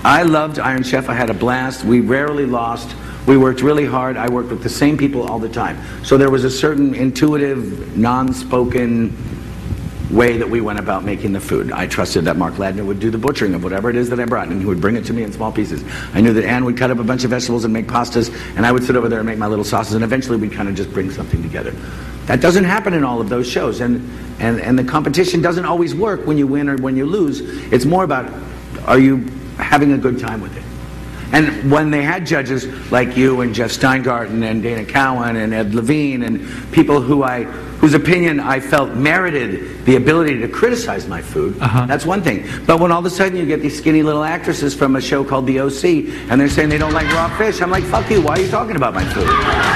I loved Iron Chef. I had a blast. We rarely lost. We worked really hard. I worked with the same people all the time. So there was a certain intuitive, non-spoken way that we went about making the food. I trusted that Mark Ladner would do the butchering of whatever it is that I brought, and he would bring it to me in small pieces. I knew that Ann would cut up a bunch of vegetables and make pastas, and I would sit over there and make my little sauces, and eventually we'd kind of just bring something together. That doesn't happen in all of those shows, and the competition doesn't always work when you win or when you lose. It's more about, are you having a good time with it? And when they had judges like you and Jeff Steingarten and Dana Cowan and Ed Levine and people whose opinion I felt merited the ability to criticize my food, that's one thing. But when all of a sudden you get these skinny little actresses from a show called The OC and they're saying they don't like raw fish, I'm like, fuck you, why are you talking about my food?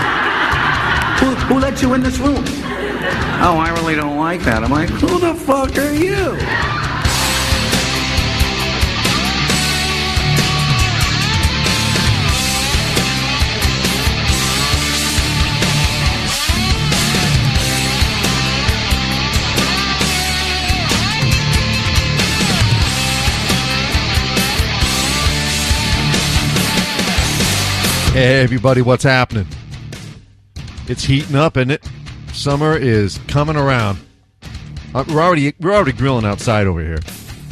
Who let you in this room? Oh, I really don't like that. I'm like, who the fuck are you? Hey everybody, what's happening? It's heating up, isn't it? Summer is coming around. We're already grilling outside over here.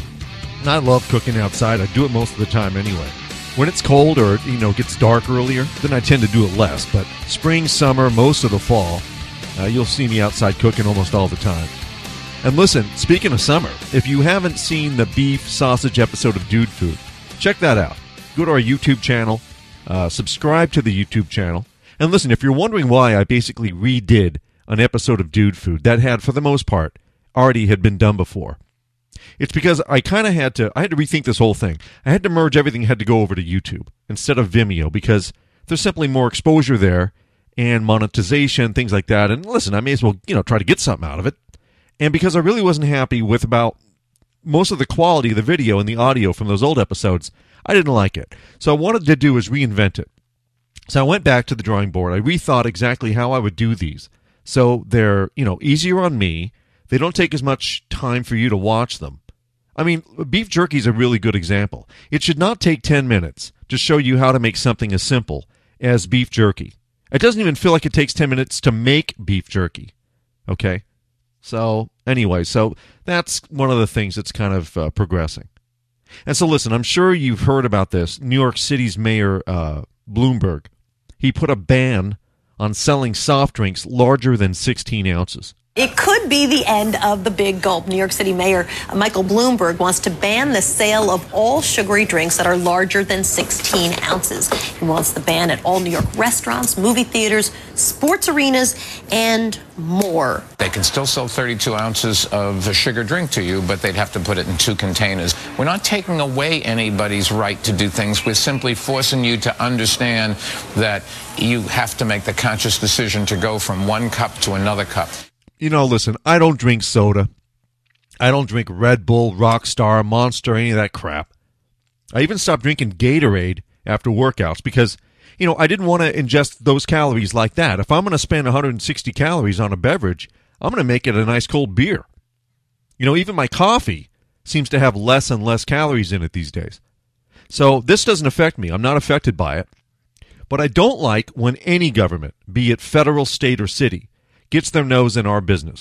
And I love cooking outside. I do it most of the time anyway. When it's cold or gets dark earlier, then I tend to do it less. But spring, summer, most of the fall, you'll see me outside cooking almost all the time. And listen, speaking of summer, if you haven't seen the beef sausage episode of Dude Food, check that out. Go to our YouTube channel. Subscribe to the YouTube channel. And listen, if you're wondering why I basically redid an episode of Dude Food that had, for the most part, already had been done before, it's because I kind of had to rethink this whole thing. I had to merge everything, had to go over to YouTube instead of Vimeo because there's simply more exposure there and monetization, things like that. And listen, I may as well, try to get something out of it. And because I really wasn't happy with about most of the quality of the video and the audio from those old episodes, I didn't like it. So what I wanted to do is reinvent it. So I went back to the drawing board. I rethought exactly how I would do these. So they're, easier on me. They don't take as much time for you to watch them. I mean, beef jerky is a really good example. It should not take 10 minutes to show you how to make something as simple as beef jerky. It doesn't even feel like it takes 10 minutes to make beef jerky. Okay? So anyway, that's one of the things that's kind of progressing. And so listen, I'm sure you've heard about this. New York City's Mayor Bloomberg, he put a ban on selling soft drinks larger than 16 ounces. It could be the end of the big gulp. New York City Mayor Michael Bloomberg wants to ban the sale of all sugary drinks that are larger than 16 ounces. He wants the ban at all New York restaurants, movie theaters, sports arenas, and more. They can still sell 32 ounces of a sugar drink to you, but they'd have to put it in 2 containers. We're not taking away anybody's right to do things. We're simply forcing you to understand that you have to make the conscious decision to go from one cup to another cup. Listen, I don't drink soda. I don't drink Red Bull, Rockstar, Monster, any of that crap. I even stopped drinking Gatorade after workouts because, I didn't want to ingest those calories like that. If I'm going to spend 160 calories on a beverage, I'm going to make it a nice cold beer. Even my coffee seems to have less and less calories in it these days. So this doesn't affect me. I'm not affected by it. But I don't like when any government, be it federal, state, or city, gets their nose in our business.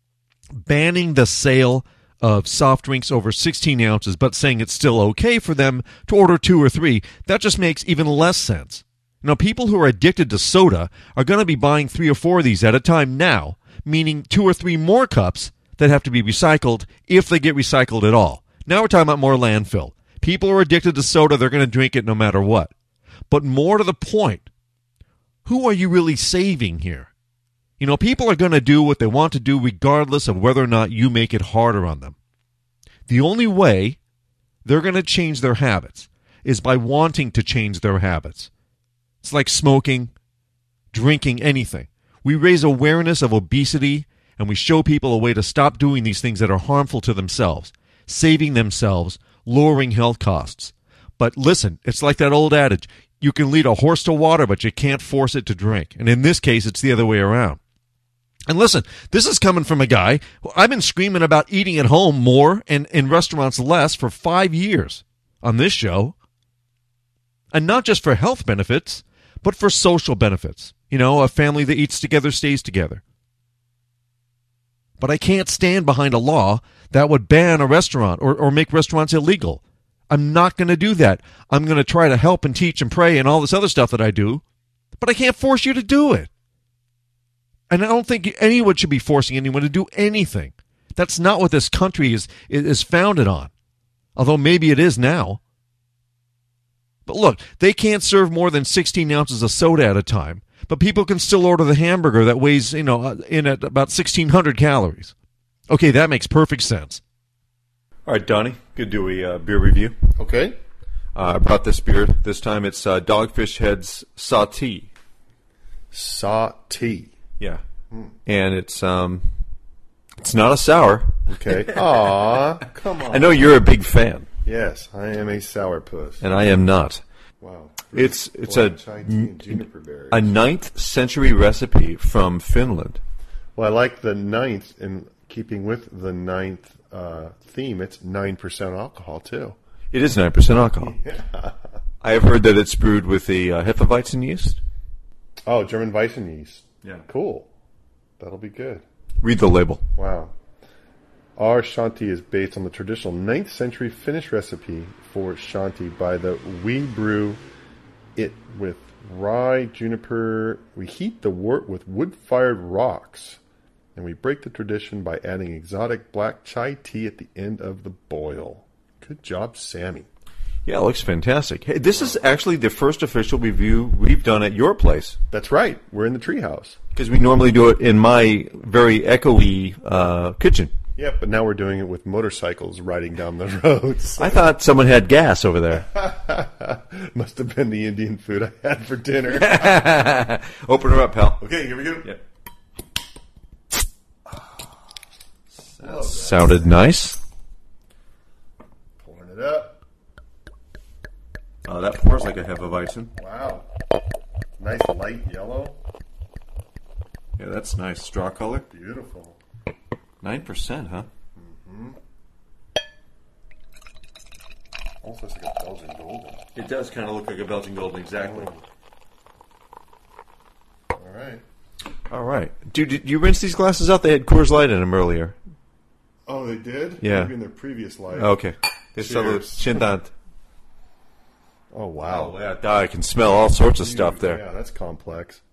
Banning the sale of soft drinks over 16 ounces, but saying it's still okay for them to order 2 or 3, that just makes even less sense. People who are addicted to soda are going to be buying 3 or 4 of these at a time now, meaning 2 or 3 more cups that have to be recycled if they get recycled at all. Now we're talking about more landfill. People who are addicted to soda, they're going to drink it no matter what. But more to the point, who are you really saving here? People are going to do what they want to do regardless of whether or not you make it harder on them. The only way they're going to change their habits is by wanting to change their habits. It's like smoking, drinking, anything. We raise awareness of obesity, and we show people a way to stop doing these things that are harmful to themselves, saving themselves, lowering health costs. But listen, it's like that old adage, you can lead a horse to water, but you can't force it to drink. And in this case, it's the other way around. And listen, this is coming from a guy who I've been screaming about eating at home more and in restaurants less for 5 years on this show. And not just for health benefits, but for social benefits. You know, a family that eats together stays together. But I can't stand behind a law that would ban a restaurant or make restaurants illegal. I'm not going to do that. I'm going to try to help and teach and pray and all this other stuff that I do, but I can't force you to do it. And I don't think anyone should be forcing anyone to do anything. That's not what this country is founded on, although maybe it is now. But look, they can't serve more than 16 ounces of soda at a time, but people can still order the hamburger that weighs, in at about 1,600 calories. Okay, that makes perfect sense. All right, Donnie, good to do a beer review. Okay. I brought this beer. This time it's Dogfish Head's Sauté. Sauté. Yeah. And it's not a sour. Okay. Aw, come on. I know you're a big fan. Yes, I am a sourpuss. And I am not. Wow. It's Black chai tea and juniper berries. a 9th century recipe from Finland. Well, I like the 9th, in keeping with the 9th theme, it's 9% alcohol, too. It is 9% alcohol. Yeah. I have heard that it's brewed with the Hefeweizen yeast. Oh, German Weizen yeast. Yeah. Cool. That'll be good. Read the label. Wow. Our Shanti is based on the traditional 9th century Finnish recipe for Shanti by the We Brew It with rye, juniper. We heat the wort with wood-fired rocks, and we break the tradition by adding exotic black chai tea at the end of the boil. Good job, Sammy. Yeah, it looks fantastic. Hey, this is actually the first official review we've done at your place. That's right. We're in the treehouse. Because we normally do it in my very echoey kitchen. Yeah, but now we're doing it with motorcycles riding down the roads. I thought someone had gas over there. Must have been the Indian food I had for dinner. Open her up, pal. Okay, here we go. Yeah. Sounded nice. Pouring it up. That pours like a Hefeweizen. Wow. Nice light yellow. Yeah, that's nice. Straw color. Beautiful. 9%, huh? Mm-hmm. Also looks like a Belgian Golden. It does kind of look like a Belgian Golden, exactly. All right. All right. Dude, did you rinse these glasses out? They had Coors Light in them earlier. Oh, they did? Yeah. Maybe in their previous life. Okay. Cheers. Oh, wow. Oh, yeah, I can smell all sorts of stuff there. Yeah, that's complex.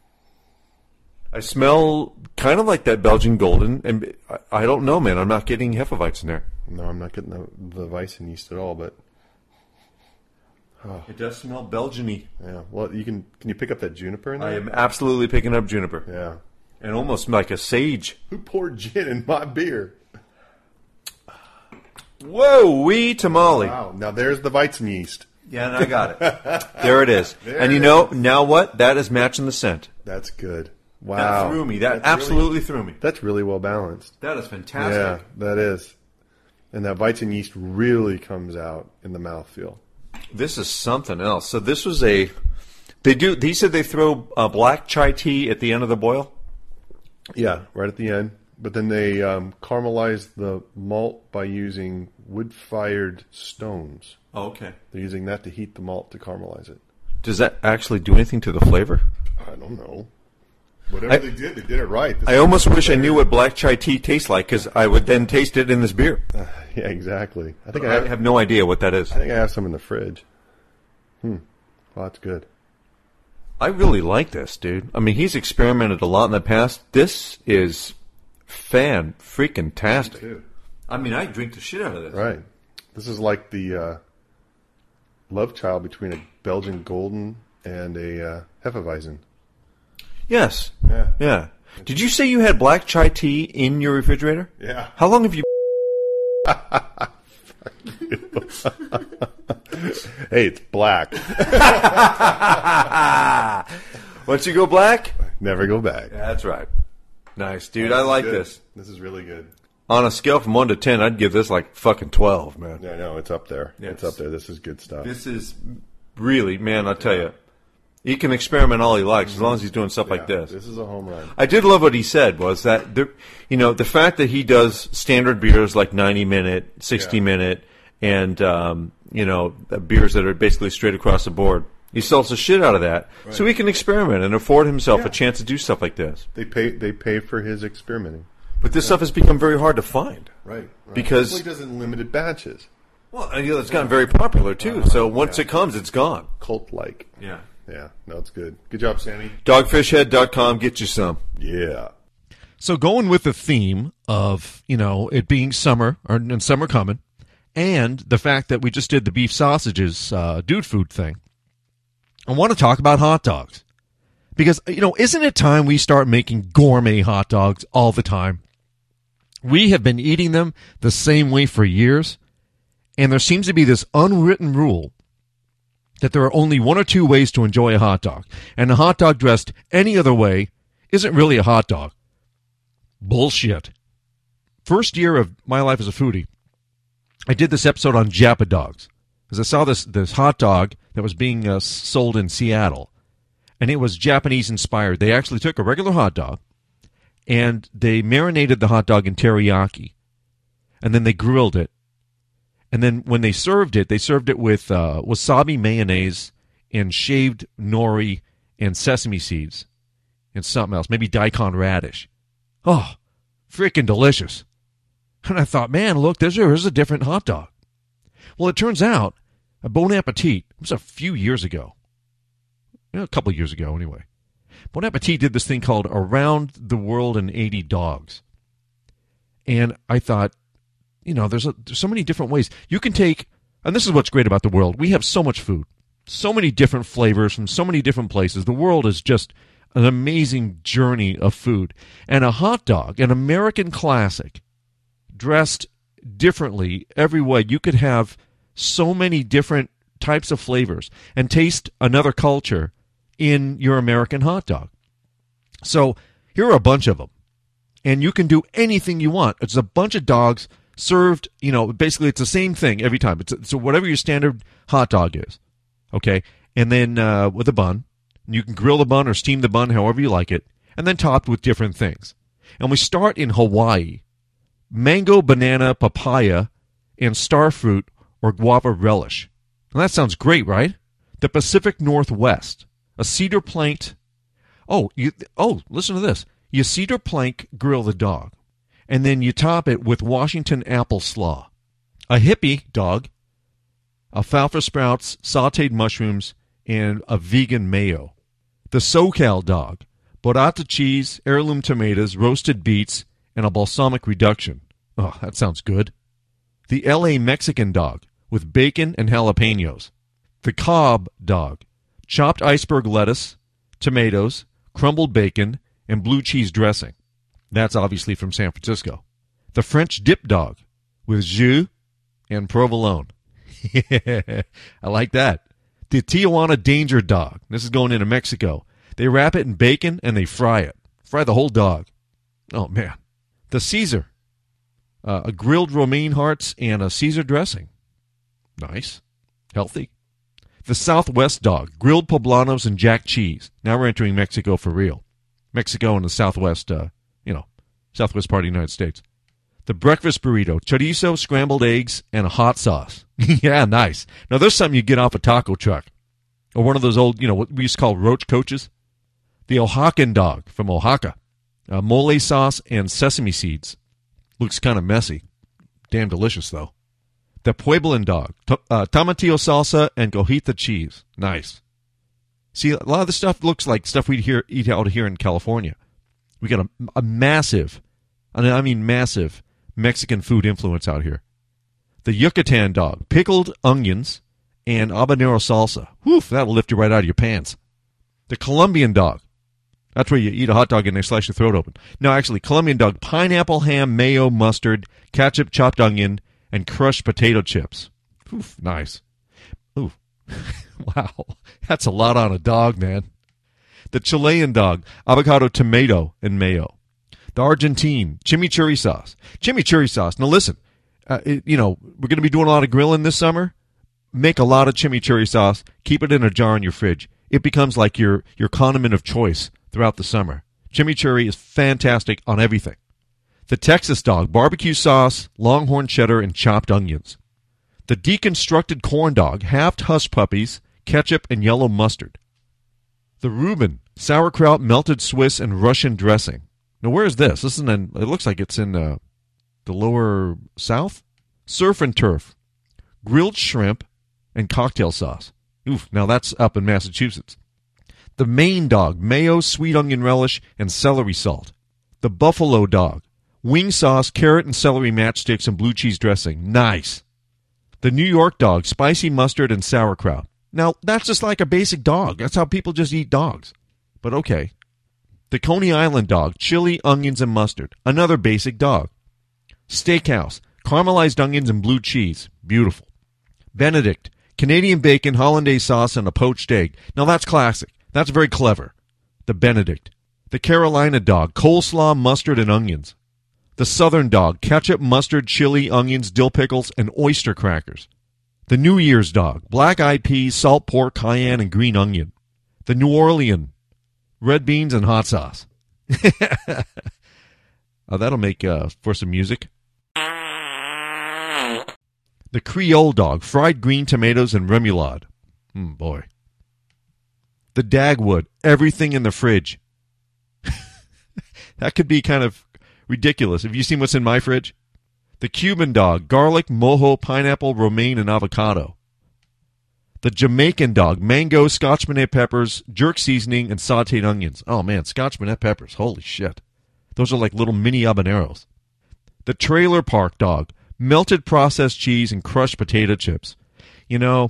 I smell kind of like that Belgian Golden, and I don't know, man. I'm not getting Hefeweizen there. No, I'm not getting the Weizen yeast at all, but... Oh. It does smell Belgian-y. Yeah, well, can you pick up that juniper in there? I am absolutely picking up juniper. Yeah. And almost like a sage. Who poured gin in my beer? Whoa, wee tamale. Wow, now there's the Weizen yeast. Yeah, and I got it. There it is. And you know, now what? That is matching the scent. That's good. Wow. That threw me. That absolutely threw me. That's really well balanced. That is fantastic. Yeah, that is. And that Weizen yeast really comes out in the mouthfeel. This is something else. So this was he said they throw black chai tea at the end of the boil? Yeah, right at the end. But then they caramelize the malt by using wood-fired stones. Oh, okay. They're using that to heat the malt to caramelize it. Does that actually do anything to the flavor? I don't know. Whatever they did it right. I almost wish I knew what black chai tea tastes like, because I would then taste it in this beer. Yeah, exactly. I have no idea what that is. I think I have some in the fridge. Well, that's good. I really like this, dude. I mean, he's experimented a lot in the past. This is fan-freaking-tastic. I mean, I drink the shit out of this. Right. This is like the love child between a Belgian Golden and a Hefeweizen. Yes. Yeah. Yeah. Did you say you had black chai tea in your refrigerator? Yeah. How long have you... Hey, it's black. Once you go black... Never go back. That's right. Nice, dude. I like this. This is really good. On a scale from 1 to 10, I'd give this like fucking 12, man. Yeah, no, it's up there. Yes. It's up there. This is good stuff. This is really, man, I'll tell you. He can experiment all he likes as long as he's doing stuff like this. This is a home run. I did love what he said was that, the fact that he does standard beers like 90-minute, 60-minute, and, beers that are basically straight across the board. He sells the shit out of that, so he can experiment and afford himself a chance to do stuff like this. They pay for his experimenting. But this stuff has become very hard to find. Right. Because he does it in limited batches. Well, it's gotten very popular, too. So once it comes, it's gone. Cult-like. Yeah. Yeah. No, it's good. Good job, Sammy. Dogfishhead.com, get you some. Yeah. So going with the theme of, it being summer, and summer coming, and the fact that we just did the beef sausages dude food thing, I want to talk about hot dogs. Because, isn't it time we start making gourmet hot dogs all the time? We have been eating them the same way for years, and there seems to be this unwritten rule that there are only one or two ways to enjoy a hot dog, and a hot dog dressed any other way isn't really a hot dog. Bullshit. First year of my life as a foodie, I did this episode on Japa dogs, because I saw this hot dog that was being sold in Seattle, and it was Japanese inspired. They actually took a regular hot dog, and they marinated the hot dog in teriyaki, and then they grilled it. And then when they served it with wasabi mayonnaise and shaved nori and sesame seeds and something else, maybe daikon radish. Oh, freaking delicious. And I thought, man, look, there's a different hot dog. Well, it turns out, Bon Appetit, it was a few years ago. A couple of years ago, anyway. Bon Appetit did this thing called Around the World in 80 Dogs. And I thought, there's so many different ways. You can take, and this is what's great about the world. We have so much food, so many different flavors from so many different places. The world is just an amazing journey of food. And a hot dog, an American classic, dressed differently every way. You could have so many different types of flavors and taste another culture in your American hot dog. So here are a bunch of them. And you can do anything you want. It's a bunch of dogs served, basically it's the same thing every time. So whatever your standard hot dog is, okay? And then with a bun. You can grill the bun or steam the bun however you like it. And then topped with different things. And we start in Hawaii. Mango, banana, papaya, and starfruit or guava relish. And that sounds great, right? The Pacific Northwest. A cedar plank. Listen to this. You cedar plank grill the dog. And then you top it with Washington apple slaw. A hippie dog. Alfalfa sprouts, sauteed mushrooms, and a vegan mayo. The SoCal dog. Burrata cheese, heirloom tomatoes, roasted beets, and a balsamic reduction. Oh, that sounds good. The LA Mexican dog with bacon and jalapenos. The Cobb dog. Chopped iceberg lettuce, tomatoes, crumbled bacon, and blue cheese dressing. That's obviously from San Francisco. The French dip dog with jus and provolone. I like that. The Tijuana danger dog. This is going into Mexico. They wrap it in bacon and they fry it. Fry the whole dog. Oh, man. The Caesar. A grilled romaine hearts and a Caesar dressing. Nice. Healthy. The Southwest dog. Grilled poblanos and jack cheese. Now we're entering Mexico for real. Mexico and the Southwest, Southwest part of the United States. The breakfast burrito. Chorizo, scrambled eggs, and a hot sauce. Yeah, nice. Now there's something you get off a taco truck. Or one of those old, what we used to call roach coaches. The Oaxacan dog from Oaxaca. Mole sauce and sesame seeds. Looks kind of messy. Damn delicious, though. The Pueblan dog. Tomatillo salsa and cojita cheese. Nice. See, a lot of this stuff looks like stuff we'd eat out here in California. We got a massive, I mean massive, Mexican food influence out here. The Yucatan dog. Pickled onions and habanero salsa. Woof, that'll lift you right out of your pants. The Colombian dog. That's where you eat a hot dog and they slice your throat open. No, actually, Colombian dog, pineapple, ham, mayo, mustard, ketchup, chopped onion, and crushed potato chips. Oof, nice. Ooh, wow, that's a lot on a dog, man. The Chilean dog, avocado, tomato, and mayo. The Argentine, chimichurri sauce. Chimichurri sauce. Now listen, we're going to be doing a lot of grilling this summer. Make a lot of chimichurri sauce. Keep it in a jar in your fridge. It becomes like your condiment of choice throughout the summer. Chimichurri is fantastic on everything. The Texas dog, barbecue sauce, longhorn cheddar, and chopped onions. The deconstructed corn dog, halved hush puppies, ketchup, and yellow mustard. The Reuben, sauerkraut, melted Swiss, and Russian dressing. Now, where is this? This is it looks like it's in the lower south. Surf and turf, grilled shrimp, and cocktail sauce. Oof, now that's up in Massachusetts. The Maine dog, mayo, sweet onion relish, and celery salt. The Buffalo dog, wing sauce, carrot and celery matchsticks, and blue cheese dressing. Nice. The New York dog, spicy mustard and sauerkraut. Now, that's just like a basic dog. That's how people just eat dogs. But okay. The Coney Island dog, chili, onions, and mustard. Another basic dog. Steakhouse, caramelized onions and blue cheese. Beautiful. Benedict, Canadian bacon, hollandaise sauce, and a poached egg. Now, that's classic. That's very clever. The Benedict. The Carolina dog, coleslaw, mustard, and onions. The Southern dog, ketchup, mustard, chili, onions, dill pickles, and oyster crackers. The New Year's dog, black-eyed peas, salt pork, cayenne, and green onion. The New Orleans, red beans and hot sauce. That'll make for some music. The Creole dog, fried green tomatoes and remoulade. Boy. The Dagwood, everything in the fridge. That could be kind of ridiculous. Have you seen what's in my fridge? The Cuban dog, garlic, mojo, pineapple, romaine, and avocado. The Jamaican dog, mango, Scotch bonnet peppers, jerk seasoning, and sauteed onions. Oh, man, Scotch bonnet peppers. Holy shit. Those are like little mini habaneros. The Trailer Park dog, melted processed cheese and crushed potato chips. You know,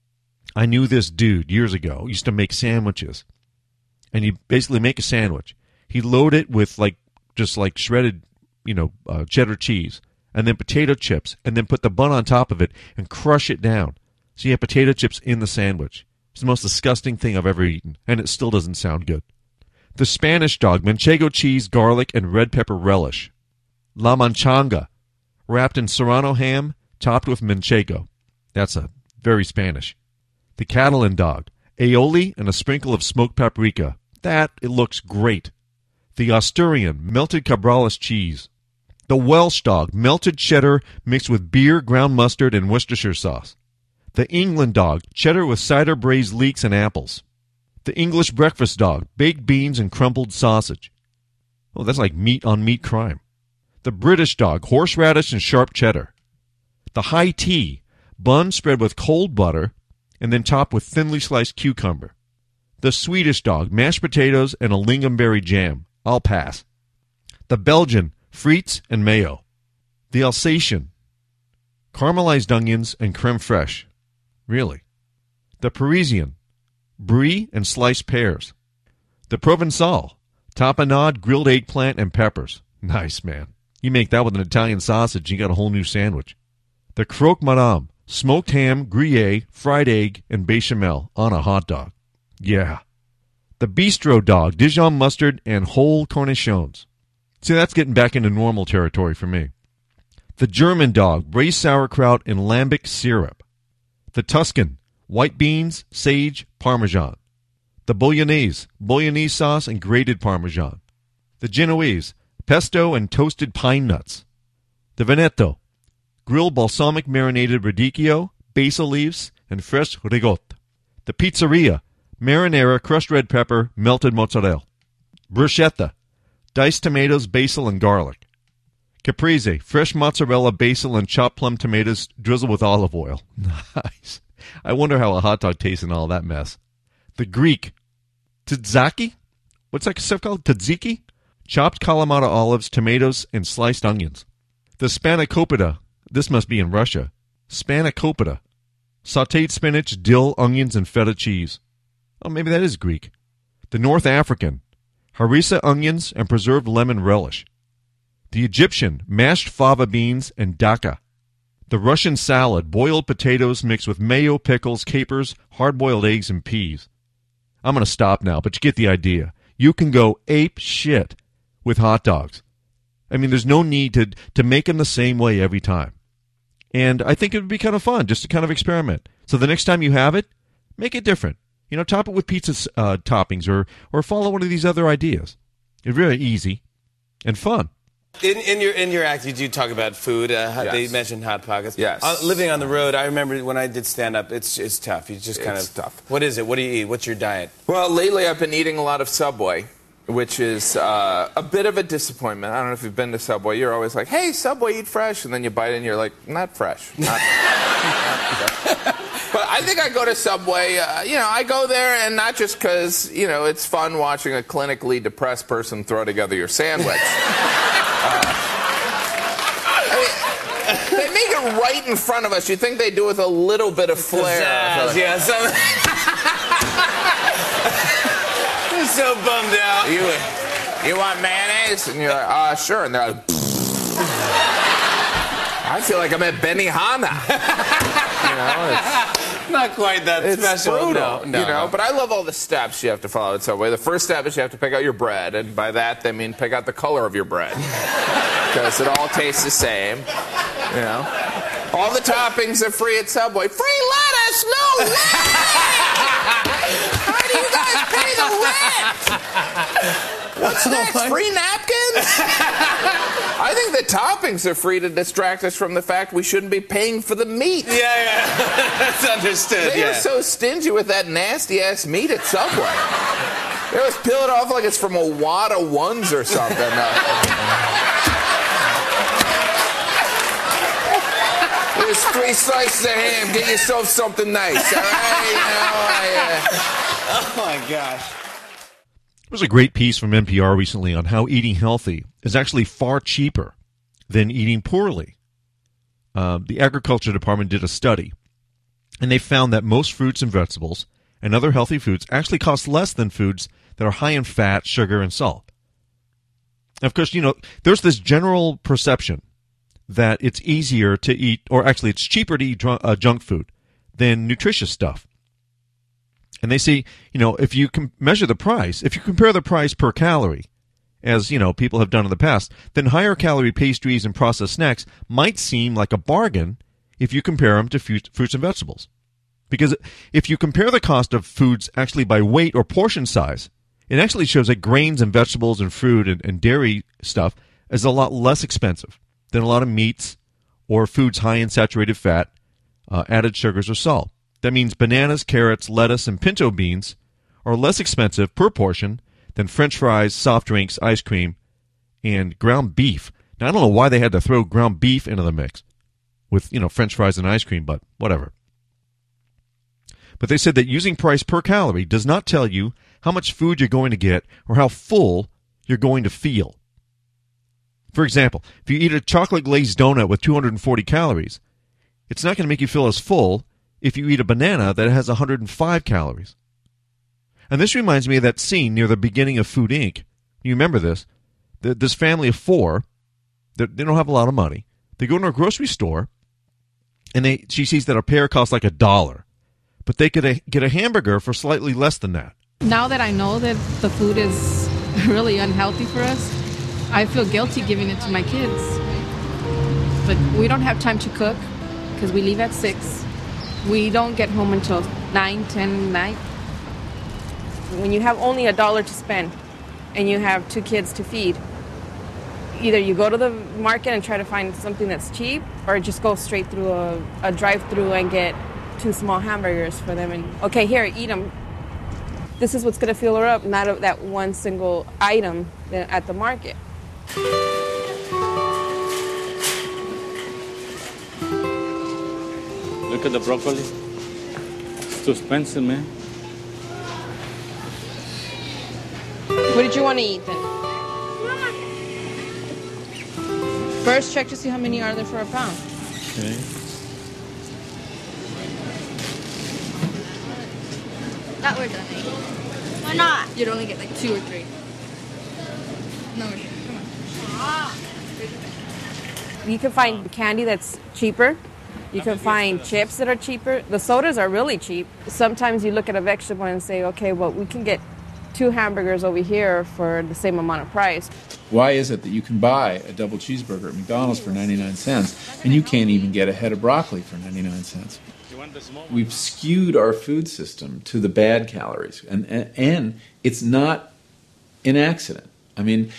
I knew this dude years ago. He used to make sandwiches. And he'd basically make a sandwich. He'd load it with just shredded, cheddar cheese. And then potato chips. And then put the bun on top of it and crush it down. So you have potato chips in the sandwich. It's the most disgusting thing I've ever eaten. And it still doesn't sound good. The Spanish dog, manchego cheese, garlic, and red pepper relish. La Manchanga, wrapped in serrano ham, topped with manchego. That's a very Spanish. The Catalan dog, aioli and a sprinkle of smoked paprika. It looks great. The Asturian, melted cabrales cheese. The Welsh dog, melted cheddar mixed with beer, ground mustard, and Worcestershire sauce. The England dog, cheddar with cider braised leeks and apples. The English breakfast dog, baked beans and crumbled sausage. Oh, that's like meat on meat crime. The British dog, horseradish and sharp cheddar. The high tea, bun spread with cold butter and then topped with thinly sliced cucumber. The Swedish dog, mashed potatoes and a lingonberry jam. I'll pass. The Belgian, frites and mayo. The Alsatian, caramelized onions and creme fraiche. Really. The Parisian, brie and sliced pears. The Provençal, tapenade, grilled eggplant, and peppers. Nice, man. You make that with an Italian sausage, you got a whole new sandwich. The Croque Madame, smoked ham, Gruyere, fried egg, and bechamel on a hot dog. Yeah. The Bistro dog, Dijon mustard, and whole cornichons. See, that's getting back into normal territory for me. The German dog, braised sauerkraut and lambic syrup. The Tuscan, white beans, sage, parmesan. The Bolognese, bolognese sauce and grated parmesan. The Genoese, pesto and toasted pine nuts. The Veneto, grilled balsamic marinated radicchio, basil leaves, and fresh ricotta. The Pizzeria, marinara, crushed red pepper, melted mozzarella. Bruschetta, diced tomatoes, basil, and garlic. Caprese, fresh mozzarella, basil, and chopped plum tomatoes drizzled with olive oil. Nice. I wonder how a hot dog tastes in all that mess. The Greek, tzatziki? What's that stuff called? Tzatziki? Chopped Kalamata olives, tomatoes, and sliced onions. The spanakopita. This must be in Russia. Spanakopita. Sautéed spinach, dill, onions, and feta cheese. Oh, maybe that is Greek. The North African. Harissa onions and preserved lemon relish. The Egyptian, mashed fava beans and daka. The Russian salad, boiled potatoes mixed with mayo, pickles, capers, hard-boiled eggs, and peas. I'm going to stop now, but you get the idea. You can go ape shit with hot dogs. I mean, there's no need to make them the same way every time. And I think it would be kind of fun just to kind of experiment. So the next time you have it, make it different. Top it with pizza toppings or follow one of these other ideas. It's really easy and fun. In your act, you do talk about food. Yes. They mentioned Hot Pockets. Yes. Living on the road, I remember when I did stand-up, it's tough. You just kind of... It's tough. What is it? What do you eat? What's your diet? Well, lately I've been eating a lot of Subway, which is a bit of a disappointment. I don't know if you've been to Subway. You're always like, hey, Subway, eat fresh. And then you bite it and you're like, not fresh. Not fresh. But I think I go to Subway, I go there and not just because, it's fun watching a clinically depressed person throw together your sandwich. They make it right in front of us. You'd think they do it with a little bit of flair. Pizzazz, yeah. I'm so bummed out. You want mayonnaise? And you're like, sure. And they're like, I feel like I'm at Benihana. It's not quite that it's special. brutal, No. But I love all the steps you have to follow at Subway. The first step is you have to pick out your bread, and by that they mean pick out the color of your bread, because it all tastes the same. All the toppings are free at Subway. Free lettuce? No way! How do you guys pay the rent? What's next? Free napkins? I think the toppings are free to distract us from the fact we shouldn't be paying for the meat. Yeah. That's understood. They are so stingy with that nasty-ass meat at Subway. They always peel it off like it's from a wad of ones or something. There's 3 slices of ham. Get yourself something nice, all right? Oh, my gosh. There was a great piece from NPR recently on how eating healthy is actually far cheaper than eating poorly. The Agriculture Department did a study, and they found that most fruits and vegetables and other healthy foods actually cost less than foods that are high in fat, sugar, and salt. And of course, there's this general perception that it's easier to eat, or actually it's cheaper to eat junk food than nutritious stuff. And they say, if you measure the price, if you compare the price per calorie, as, people have done in the past, then higher calorie pastries and processed snacks might seem like a bargain if you compare them to fruits and vegetables. Because if you compare the cost of foods actually by weight or portion size, it actually shows that grains and vegetables and fruit and dairy stuff is a lot less expensive than a lot of meats or foods high in saturated fat, added sugars, or salt. That means bananas, carrots, lettuce, and pinto beans are less expensive per portion than French fries, soft drinks, ice cream, and ground beef. Now, I don't know why they had to throw ground beef into the mix with, French fries and ice cream, but whatever. But they said that using price per calorie does not tell you how much food you're going to get or how full you're going to feel. For example, if you eat a chocolate glazed donut with 240 calories, it's not going to make you feel as full if you eat a banana that has 105 calories. And this reminds me of that scene near the beginning of Food Inc. You remember this? This family of 4, they don't have a lot of money. They go to a grocery store, and she sees that a pear costs like $1, but they could get a hamburger for slightly less than that. Now that I know that the food is really unhealthy for us, I feel guilty giving it to my kids. But we don't have time to cook because we leave at 6. We don't get home until 9, 10 at night. When you have only $1 to spend and you have 2 kids to feed, either you go to the market and try to find something that's cheap, or just go straight through a drive-through and get 2 small hamburgers for them. And okay, here, eat them. This is what's going to fill her up, not that one single item at the market. Look at the broccoli. It's too expensive, man. What did you want to eat then? First, check to see how many are there for a pound. Okay. That we're done. Why not? You'd only get like 2 or 3. No, come on. You can find candy that's cheaper. You can find chips that are cheaper. The sodas are really cheap. Sometimes you look at a vegetable and say, okay, well, we can get 2 hamburgers over here for the same amount of price. Why is it that you can buy a double cheeseburger at McDonald's for 99 cents and you can't even get a head of broccoli for 99 cents? We've skewed our food system to the bad calories, and it's not an accident. I mean,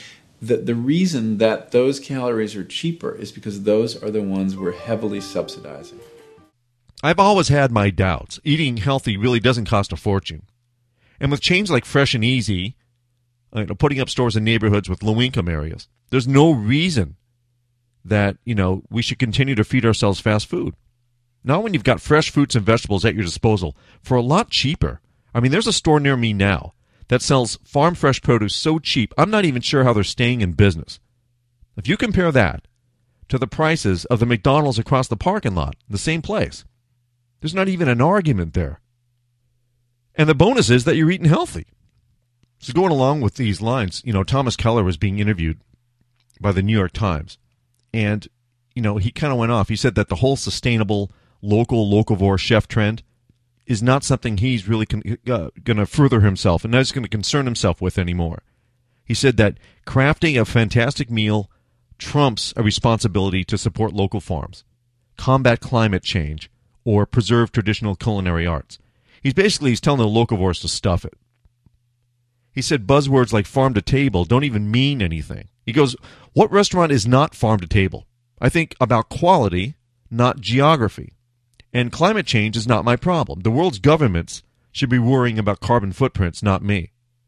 the reason that those calories are cheaper is because those are the ones we're heavily subsidizing. I've always had my doubts. Eating healthy really doesn't cost a fortune. And with chains like Fresh and Easy, putting up stores in neighborhoods with low-income areas, there's no reason that, we should continue to feed ourselves fast food. Not when you've got fresh fruits and vegetables at your disposal for a lot cheaper. I mean, there's a store near me now that sells farm fresh produce so cheap, I'm not even sure how they're staying in business. If you compare that to the prices of the McDonald's across the parking lot, the same place, there's not even an argument there. And the bonus is that you're eating healthy. So going along with these lines, Thomas Keller was being interviewed by the New York Times. And, he kind of went off. He said that the whole sustainable, locavore chef trend is not something he's really going to further himself and not going to concern himself with anymore. He said that crafting a fantastic meal trumps a responsibility to support local farms, combat climate change, or preserve traditional culinary arts. He's telling the locavores to stuff it. He said buzzwords like farm to table don't even mean anything. He goes, what restaurant is not farm to table? I think about quality, not geography. And climate change is not my problem. The world's governments should be worrying about carbon footprints, not me.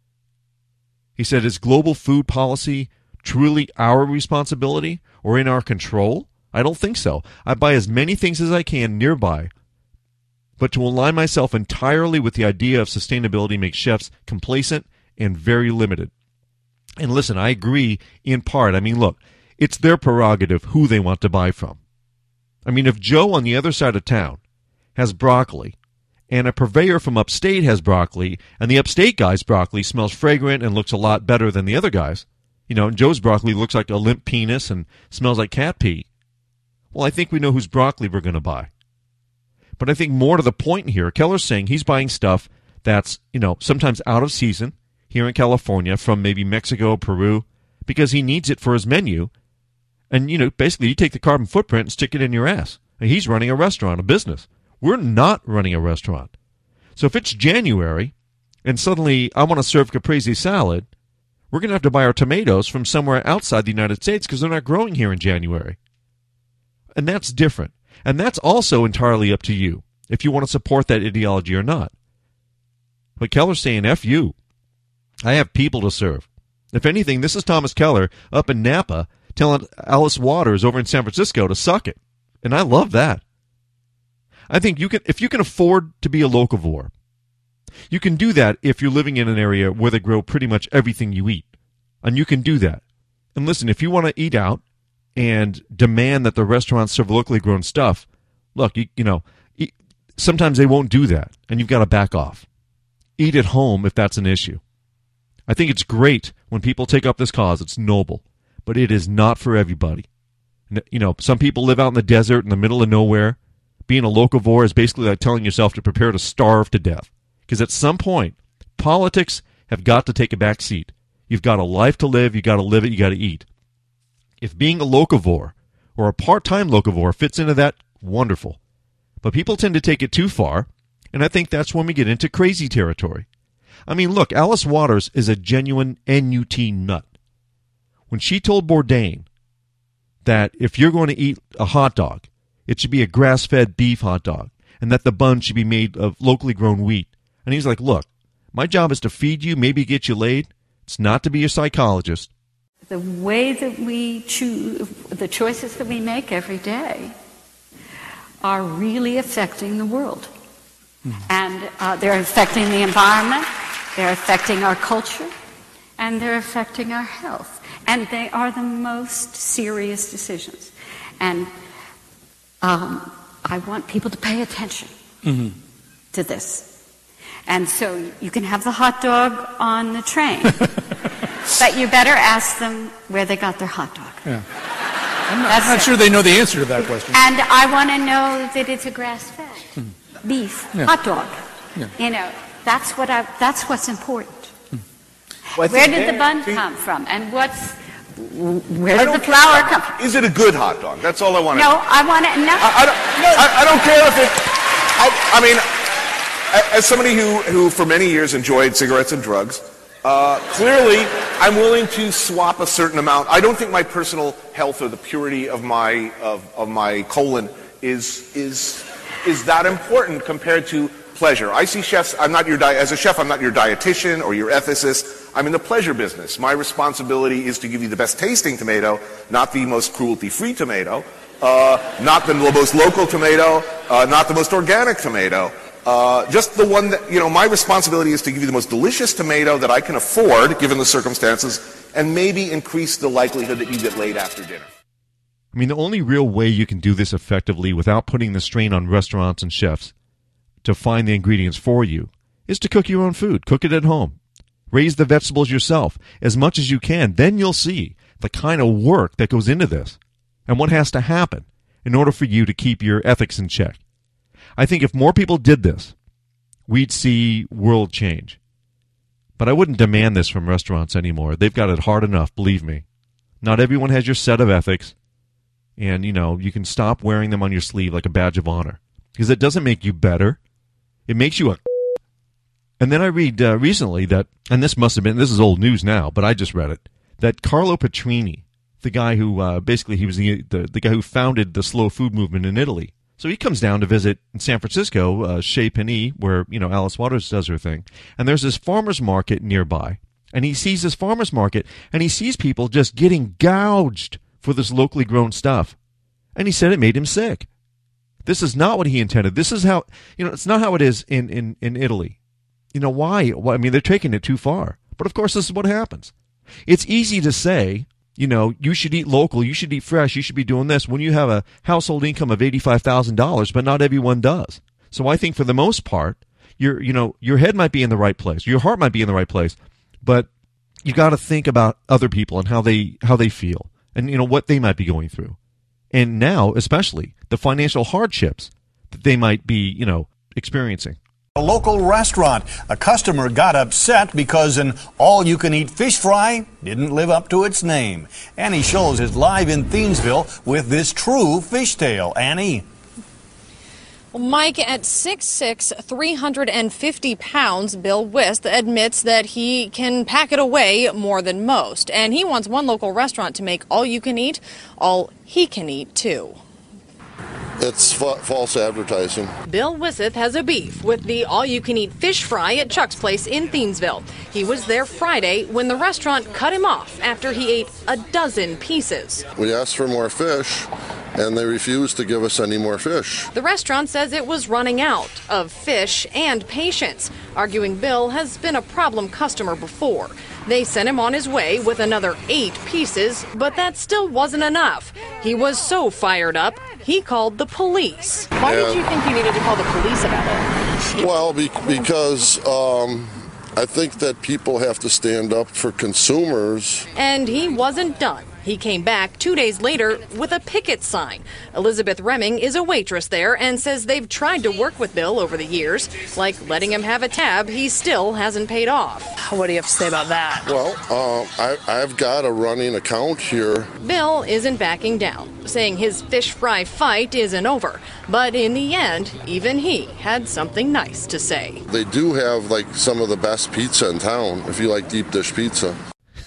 He said, is global food policy truly our responsibility or in our control? I don't think so. I buy as many things as I can nearby. But to align myself entirely with the idea of sustainability makes chefs complacent and very limited. And listen, I agree in part. I mean, look, it's their prerogative who they want to buy from. I mean, if Joe on the other side of town has broccoli and a purveyor from upstate has broccoli and the upstate guy's broccoli smells fragrant and looks a lot better than the other guy's, and Joe's broccoli looks like a limp penis and smells like cat pee, well, I think we know whose broccoli we're going to buy. But I think more to the point here, Keller's saying he's buying stuff that's, sometimes out of season here in California from maybe Mexico, Peru, because he needs it for his menu. And, basically you take the carbon footprint and stick it in your ass. And he's running a restaurant, a business. We're not running a restaurant. So if it's January and suddenly I want to serve caprese salad, we're going to have to buy our tomatoes from somewhere outside the United States because they're not growing here in January. And that's different. And that's also entirely up to you, if you want to support that ideology or not. But Keller's saying, F you. I have people to serve. If anything, this is Thomas Keller up in Napa telling Alice Waters over in San Francisco to suck it. And I love that. I think if you can afford to be a locavore, you can do that if you're living in an area where they grow pretty much everything you eat. And you can do that. And listen, if you want to eat out and demand that the restaurants serve locally grown stuff, look, sometimes they won't do that, and you've got to back off. Eat at home if that's an issue. I think it's great when people take up this cause. It's noble, but it is not for everybody. Some people live out in the desert in the middle of nowhere. Being a locavore is basically like telling yourself to prepare to starve to death, because at some point, politics have got to take a back seat. You've got a life to live. You've got to live it. You got to eat. If being a locavore or a part-time locavore fits into that, wonderful. But people tend to take it too far, and I think that's when we get into crazy territory. I mean, look, Alice Waters is a genuine NUT nut. When she told Bourdain that if you're going to eat a hot dog, it should be a grass-fed beef hot dog, and that the bun should be made of locally grown wheat. And he's like, look, my job is to feed you, maybe get you laid. It's not to be a psychologist. The way that we choose, the choices that we make every day are really affecting the world. And they're affecting the environment, they're affecting our culture, and they're affecting our health. And they are the most serious decisions. And I want people to pay attention to this. And so you can have the hot dog on the train, but you better ask them where they got their hot dog. Yeah. I'm not sure they know the answer to that question. And I want to know that it's a grass-fed beef hot dog. Yeah. That's what's important. Well, where did the bun come from? And where did the flour come from? Is it a good hot dog? That's all I want to know. No, I want to know. I don't care if it... I mean, as somebody who for many years enjoyed cigarettes and drugs, Clearly, I'm willing to swap a certain amount. I don't think my personal health or the purity of my colon is that important compared to pleasure. I see chefs. As a chef, I'm not your dietitian or your ethicist. I'm in the pleasure business. My responsibility is to give you the best tasting tomato, not the most cruelty-free tomato, not the most local tomato, not the most organic tomato. Just the one that, my responsibility is to give you the most delicious tomato that I can afford, given the circumstances, and maybe increase the likelihood that you get laid after dinner. I mean, the only real way you can do this effectively without putting the strain on restaurants and chefs to find the ingredients for you is to cook your own food. Cook it at home. Raise the vegetables yourself as much as you can. Then you'll see the kind of work that goes into this and what has to happen in order for you to keep your ethics in check. I think if more people did this, we'd see world change. But I wouldn't demand this from restaurants anymore. They've got it hard enough, believe me. Not everyone has your set of ethics, and, you can stop wearing them on your sleeve like a badge of honor, because it doesn't make you better. It makes you a... And then I read recently that, and this is old news now, but I just read it, that Carlo Petrini, the guy who, basically he was the guy who founded the slow food movement in Italy. So he comes down to visit in San Francisco, Chez Panisse, where, Alice Waters does her thing. And there's this farmer's market nearby. And he sees this farmer's market, and he sees people just getting gouged for this locally grown stuff. And he said it made him sick. This is not what he intended. This is how, it's not how it is in Italy. Why? Well, I mean, they're taking it too far. But of course, this is what happens. It's easy to say, you should eat local, you should eat fresh, you should be doing this when you have a household income of $85,000, but not everyone does. So I think for the most part, your head might be in the right place, your heart might be in the right place, but you got to think about other people and how they feel and what they might be going through. And now, especially, the financial hardships that they might be, experiencing. A local restaurant. A customer got upset because an all-you-can-eat fish fry didn't live up to its name. Annie Scholes is live in Thiensville with this true fishtail. Annie? Well, Mike, at 6'6", 350 pounds, Bill Wist admits that he can pack it away more than most. And he wants one local restaurant to make all you can eat, all he can eat, too. It's false advertising. Bill Wisseth has a beef with the all-you-can-eat fish fry at Chuck's Place in Thiensville. He was there Friday when the restaurant cut him off after he ate a dozen pieces. We asked for more fish, and they refused to give us any more fish. The restaurant says it was running out of fish and patience, arguing Bill has been a problem customer before. They sent him on his way with another 8 pieces, but that still wasn't enough. He was so fired up, he called the police. Why did you think you needed to call the police about it? Well, because I think that people have to stand up for consumers. And he wasn't done. He came back 2 days later with a picket sign. Elizabeth Remming is a waitress there and says they've tried to work with Bill over the years, like letting him have a tab he still hasn't paid off. What do you have to say about that? Well, I've got a running account here. Bill isn't backing down, saying his fish fry fight isn't over. But in the end, even he had something nice to say. They do have some of the best pizza in town, if you like deep dish pizza.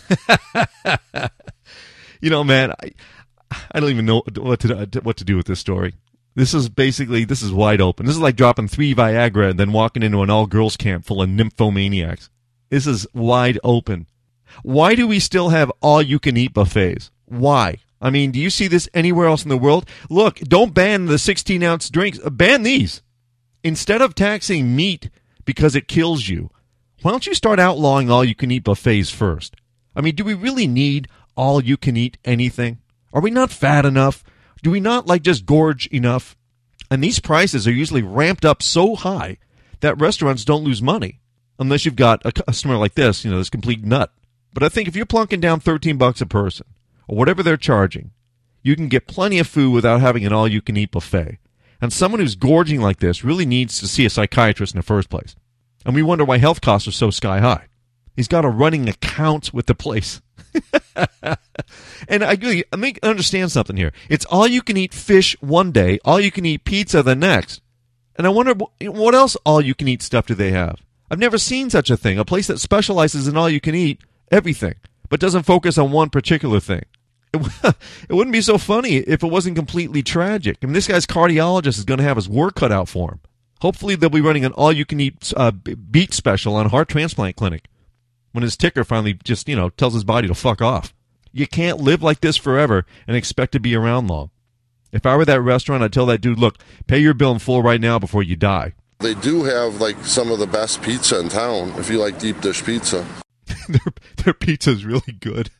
Man, I don't even know what to do with this story. This is wide open. This is like dropping 3 Viagra and then walking into an all-girls camp full of nymphomaniacs. This is wide open. Why do we still have all-you-can-eat buffets? Why? I mean, do you see this anywhere else in the world? Look, don't ban the 16-ounce drinks. Ban these. Instead of taxing meat because it kills you, why don't you start outlawing all-you-can-eat buffets first? I mean, do we really need all-you-can-eat anything? Are we not fat enough? Do we not just gorge enough? And these prices are usually ramped up so high that restaurants don't lose money, unless you've got a customer like this, this complete nut. But I think if you're plunking down $13 a person, or whatever they're charging, you can get plenty of food without having an all-you-can-eat buffet. And someone who's gorging like this really needs to see a psychiatrist in the first place. And we wonder why health costs are so sky high. He's got a running account with the place. And I understand something here. It's all you can eat fish one day, all you can eat pizza the next. And I wonder what else all you can eat stuff do they have? I've never seen such a thing, a place that specializes in all-you-can-eat everything, but doesn't focus on one particular thing. It wouldn't be so funny if it wasn't completely tragic. I mean, this guy's cardiologist is going to have his work cut out for him. Hopefully they'll be running an all-you-can-eat beet special on Heart Transplant Clinic when his ticker finally just, tells his body to fuck off. You can't live like this forever and expect to be around long. If I were that restaurant, I'd tell that dude, look, pay your bill in full right now before you die. They do have like some of the best pizza in town, if you like deep dish pizza. Their pizza's really good.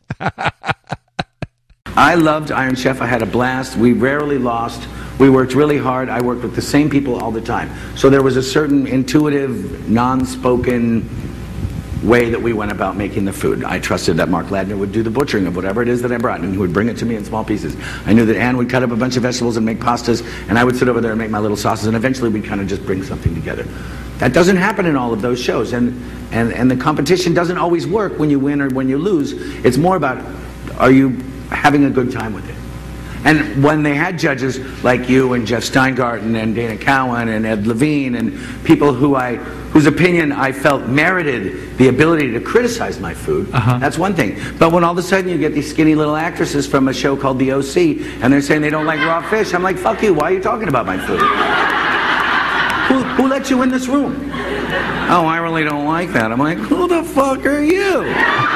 I loved Iron Chef. I had a blast. We rarely lost. We worked really hard. I worked with the same people all the time. So there was a certain intuitive, non-spoken way that we went about making the food. I trusted that Mark Ladner would do the butchering of whatever it is that I brought, and he would bring it to me in small pieces. I knew that Ann would cut up a bunch of vegetables and make pastas, and I would sit over there and make my little sauces, and eventually we'd kind of just bring something together. That doesn't happen in all of those shows, and the competition doesn't always work when you win or when you lose. It's more about, are you having a good time with it? And when they had judges like you and Jeff Steingarten and Dana Cowan and Ed Levine and people whose opinion I felt merited the ability to criticize my food, that's one thing. But when all of a sudden you get these skinny little actresses from a show called The OC and they're saying they don't like raw fish, I'm like, fuck you, why are you talking about my food? Who let you in this room? Oh, I really don't like that. I'm like, who the fuck are you?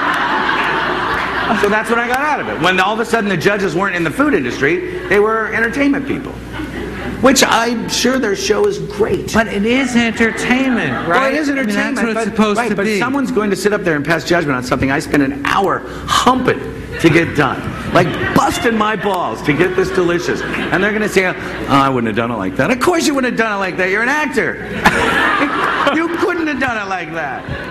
So that's what I got out of it. When all of a sudden the judges weren't in the food industry, they were entertainment people. Which I'm sure their show is great. But it is entertainment, right? Well, it is entertainment. I mean, that's what it's supposed to be. But someone's going to sit up there and pass judgment on something I spent an hour humping to get done. Like busting my balls to get this delicious. And they're going to say, oh, I wouldn't have done it like that. Of course you wouldn't have done it like that. You're an actor. You couldn't have done it like that.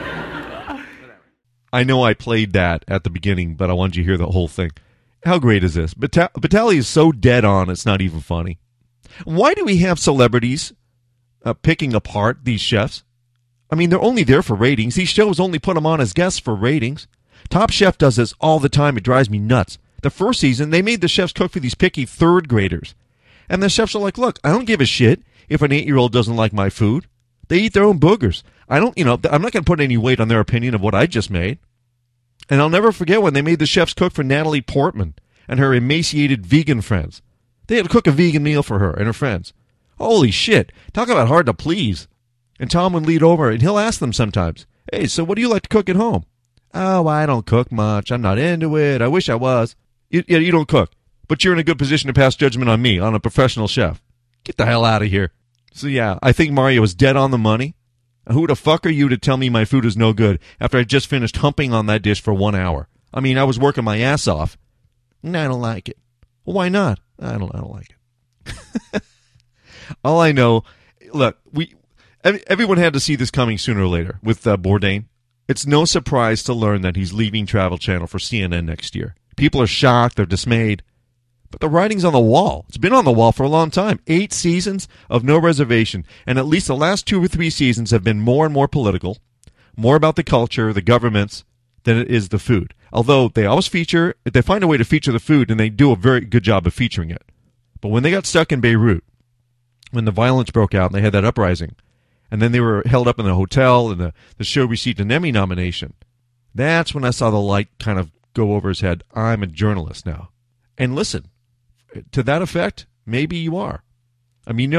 I know I played that at the beginning, but I wanted you to hear the whole thing. How great is this? Batali is so dead on, it's not even funny. Why do we have celebrities picking apart these chefs? I mean, they're only there for ratings. These shows only put them on as guests for ratings. Top Chef does this all the time. It drives me nuts. The first season, they made the chefs cook for these picky third graders. And the chefs are like, look, I don't give a shit if an 8-year-old doesn't like my food. They eat their own boogers. I'm not going to put any weight on their opinion of what I just made. And I'll never forget when they made the chefs cook for Natalie Portman and her emaciated vegan friends. They had to cook a vegan meal for her and her friends. Holy shit. Talk about hard to please. And Tom would lead over and he'll ask them sometimes, hey, so what do you like to cook at home? Oh, I don't cook much. I'm not into it. I wish I was. You don't cook. But you're in a good position to pass judgment on me, on a professional chef. Get the hell out of here. So yeah, I think Mario was dead on the money. Who the fuck are you to tell me my food is no good after I just finished humping on that dish for 1 hour? I mean, I was working my ass off. No, I don't like it. Well, why not? I don't like it. All I know, look, everyone had to see this coming sooner or later with Bourdain. It's no surprise to learn that he's leaving Travel Channel for CNN next year. People are shocked, they're dismayed. But the writing's on the wall. It's been on the wall for a long time. 8 seasons of No Reservation. And at least the last 2 or 3 seasons have been more and more political, more about the culture, the governments, than it is the food. Although they always they find a way to feature the food, and they do a very good job of featuring it. But when they got stuck in Beirut, when the violence broke out and they had that uprising, and then they were held up in the hotel and the show received an Emmy nomination, that's when I saw the light kind of go over his head. I'm a journalist now. And listen, to that effect, maybe you are. I mean,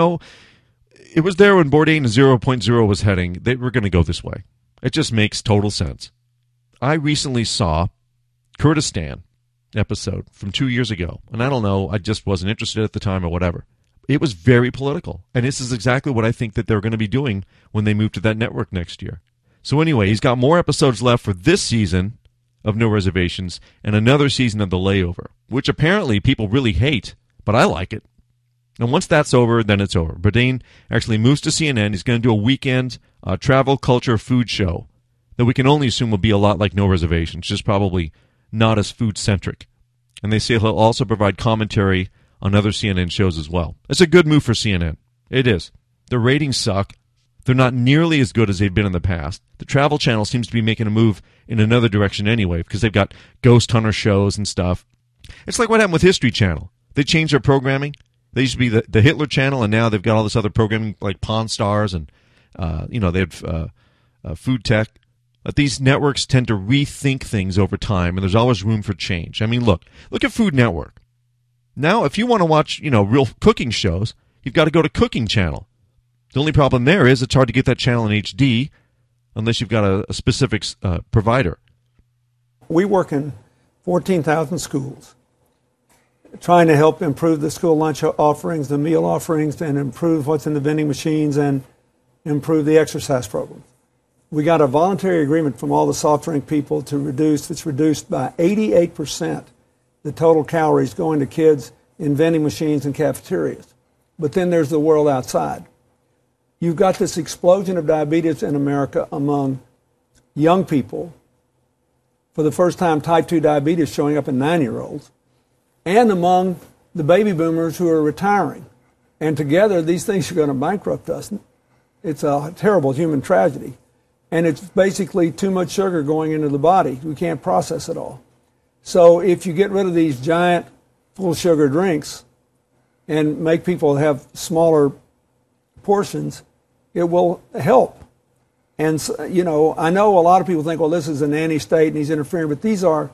it was there when Bourdain and 0.0 was heading. They were going to go this way. It just makes total sense. I recently saw Kurdistan episode from 2 years ago. And I don't know, I just wasn't interested at the time or whatever. It was very political. And this is exactly what I think that they're going to be doing when they move to that network next year. So anyway, he's got more episodes left for this season of No Reservations and another season of The Layover, which apparently people really hate, but I like it. And once that's over, then it's over. Bourdain actually moves to CNN. He's going to do a weekend travel, culture, food show that we can only assume will be a lot like No Reservations, just probably not as food-centric. And they say he'll also provide commentary on other CNN shows as well. It's a good move for CNN. It is. The ratings suck. They're not nearly as good as they've been in the past. The Travel Channel seems to be making a move in another direction anyway, because they've got ghost hunter shows and stuff. It's like what happened with History Channel. They changed their programming. They used to be the Hitler Channel, and now they've got all this other programming like Pawn Stars, and they have food tech, that these networks tend to rethink things over time, and there's always room for change. I mean, look at Food Network. Now, if you want to watch, real cooking shows, you've got to go to Cooking Channel. The only problem there is it's hard to get that channel in HD unless you've got a specific provider. We work in 14,000 schools, trying to help improve the school lunch offerings, the meal offerings, and improve what's in the vending machines and improve the exercise program. We got a voluntary agreement from all the soft drink people to it's reduced by 88% the total calories going to kids in vending machines and cafeterias. But then there's the world outside. You've got this explosion of diabetes in America among young people. For the first time, type 2 diabetes showing up in 9-year-olds, and among the baby boomers who are retiring. And together, these things are going to bankrupt us. It's a terrible human tragedy. And it's basically too much sugar going into the body. We can't process it all. So if you get rid of these giant full sugar drinks and make people have smaller portions, it will help. And, I know a lot of people think, well, this is a nanny state and he's interfering, but these are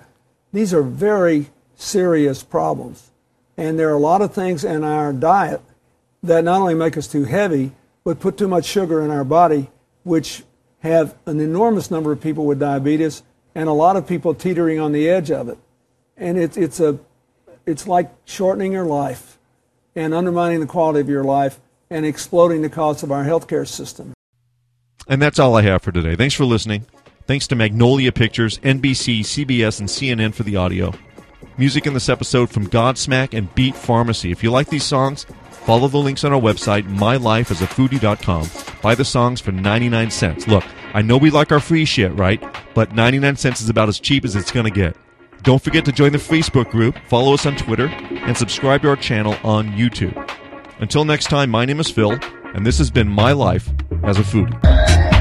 very serious problems. And there are a lot of things in our diet that not only make us too heavy, but put too much sugar in our body, which have an enormous number of people with diabetes and a lot of people teetering on the edge of it. And it's like shortening your life and undermining the quality of your life and exploding the cost of our healthcare system. And that's all I have for today. Thanks for listening. Thanks to Magnolia Pictures, NBC, CBS, and CNN for the audio. Music in this episode from Godsmack and Beat Pharmacy. If you like these songs, follow the links on our website, mylifeasafoodie.com. Buy the songs for 99 cents. Look, I know we like our free shit, right? But 99 cents is about as cheap as it's going to get. Don't forget to join the Facebook group, follow us on Twitter, and subscribe to our channel on YouTube. Until next time, my name is Phil, and this has been My Life as a Foodie.